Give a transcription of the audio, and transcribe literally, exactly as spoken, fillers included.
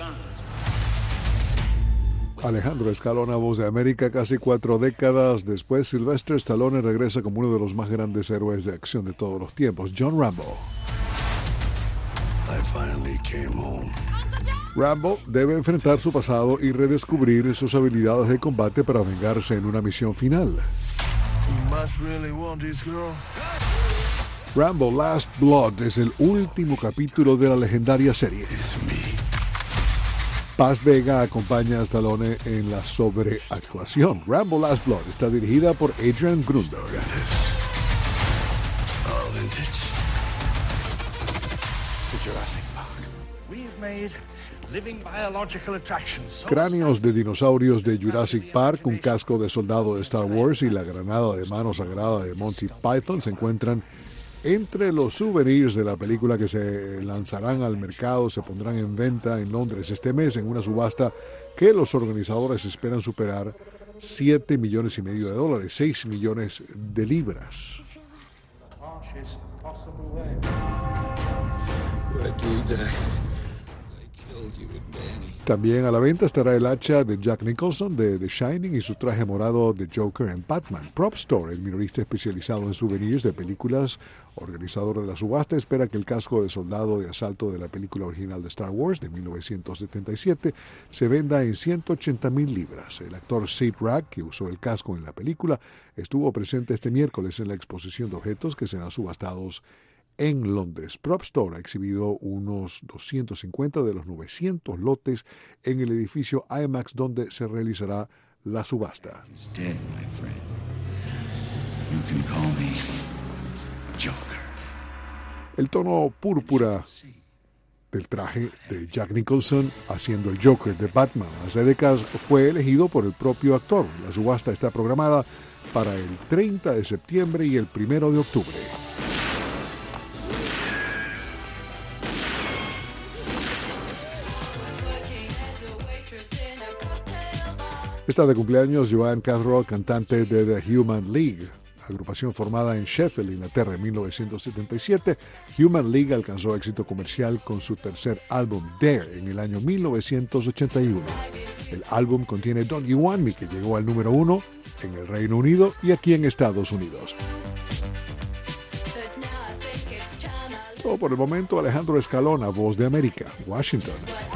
Alejandro Escalona, Voz de América. Casi cuatro décadas después, Sylvester Stallone regresa como uno de los más grandes héroes de acción de todos los tiempos, John Rambo. I finally came home. Rambo debe enfrentar su pasado y redescubrir sus habilidades de combate para vengarse en una misión final. You must really want this girl. Rambo Last Blood es el último capítulo de la legendaria serie. Paz Vega acompaña a Stallone en la sobreactuación. Rambo Last Blood está dirigida por Adrian Grunberg. Oh, vintage. To Jurassic Park. We've made living biological attractions. So Cráneos de dinosaurios de Jurassic Park, un casco de soldado de Star Wars y la granada de mano sagrada de Monty Python se encuentran entre los souvenirs de la película que se lanzarán al mercado, se pondrán en venta en Londres este mes en una subasta que los organizadores esperan superar siete millones y medio de dólares, seis millones de libras. harshest possible way. I do that. I killed you with Manny. También a la venta estará el hacha de Jack Nicholson de The Shining y su traje morado de Joker en Batman. Prop Store, el minorista especializado en souvenirs de películas, organizador de la subasta, espera que el casco de soldado de asalto de la película original de Star Wars de mil novecientos setenta y siete se venda en ciento ochenta mil libras. El actor Sid Rack, que usó el casco en la película, estuvo presente este miércoles en la exposición de objetos que serán subastados en Londres. Prop Store ha exhibido unos doscientos cincuenta de los novecientos lotes en el edificio IMAX donde se realizará la subasta. He's dead, my friend. You can call me Joker. El tono púrpura del traje de Jack Nicholson haciendo el Joker de Batman hace décadas fue elegido por el propio actor. La subasta está programada para el treinta de septiembre y el primero de octubre. Está de cumpleaños Joan Catherall, cantante de The Human League, agrupación formada en Sheffield, Inglaterra, en mil novecientos setenta y siete. Human League alcanzó éxito comercial con su tercer álbum, Dare, en el año mil novecientos ochenta y uno. El álbum contiene Don't You Want Me, que llegó al número uno en el Reino Unido y aquí en Estados Unidos. Todo por el momento. Alejandro Escalona, Voz de América, Washington.